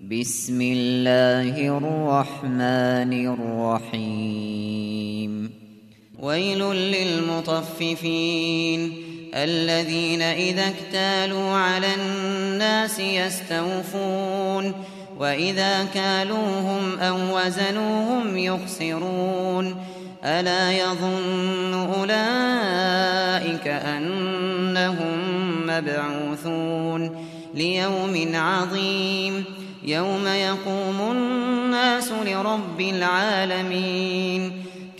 بسم الله الرحمن الرحيم ويل للمطففين الذين إذا اكتالوا على الناس يستوفون وإذا كالوهم أو وزنوهم يخسرون ألا يظن أولئك أنهم مبعوثون ليوم عظيم يوم يقوم الناس لرب العالمين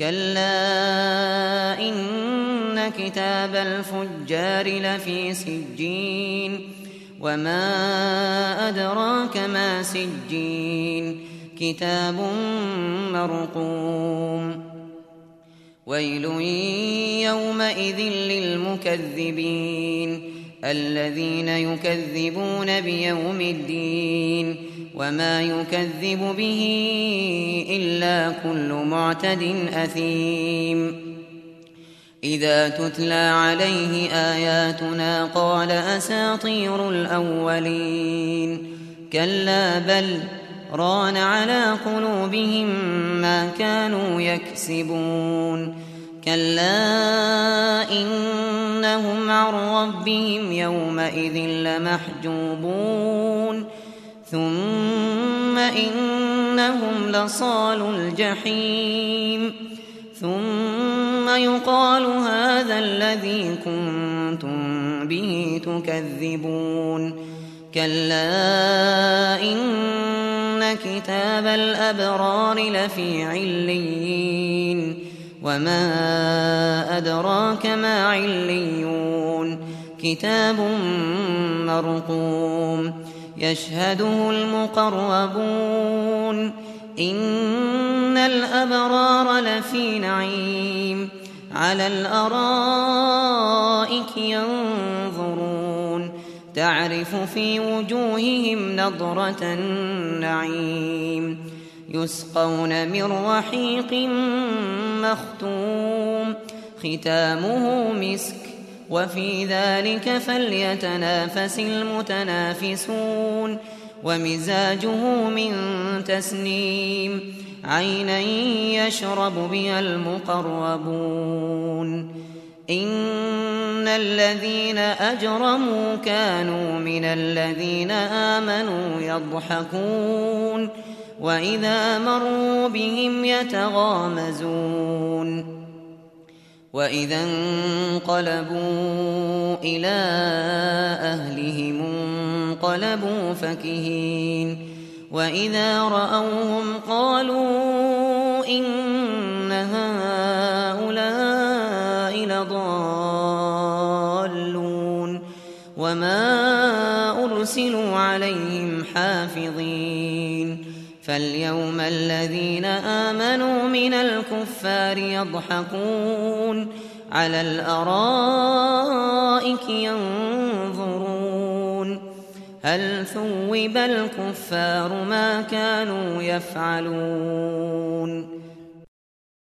كلا إن كتاب الفجار لفي سجين وما أدراك ما سجين كتاب مرقوم ويل يومئذ للمكذبين الذين يكذبون بيوم الدين وما يكذب به إلا كل معتد أثيم إذا تتلى عليه آياتنا قال أساطير الأولين كلا بل ران على قلوبهم ما كانوا يكسبون كلا إنهم عن ربهم يومئذ لمحجوبون ثم إنهم لصالوا الجحيم ثم يقال هذا الذي كنتم به تكذبون كلا إن كتاب الأبرار لفي عليين وما أدراك ما عليون كتاب مرقوم يشهده المقربون إن الأبرار لفي نعيم على الأرائك ينظرون تعرف في وجوههم نضرة النعيم يسقون من رحيق مختوم ختامه مسك وفي ذلك فليتنافس المتنافسون ومزاجه من تسنيم عينا يشرب بها المقربون إن الذين أجرموا كانوا من الذين آمنوا يضحكون وإذا مروا بهم يتغامزون وإذا انقلبوا إلى أهلهم انقلبوا فكهين وإذا رأوهم قالوا إن هؤلاء لضالون وما أرسلوا عليهم حافظين فاليوم الذين آمنوا من الكفار يضحكون على الأرائك ينظرون هل ثوب الكفار ما كانوا يفعلون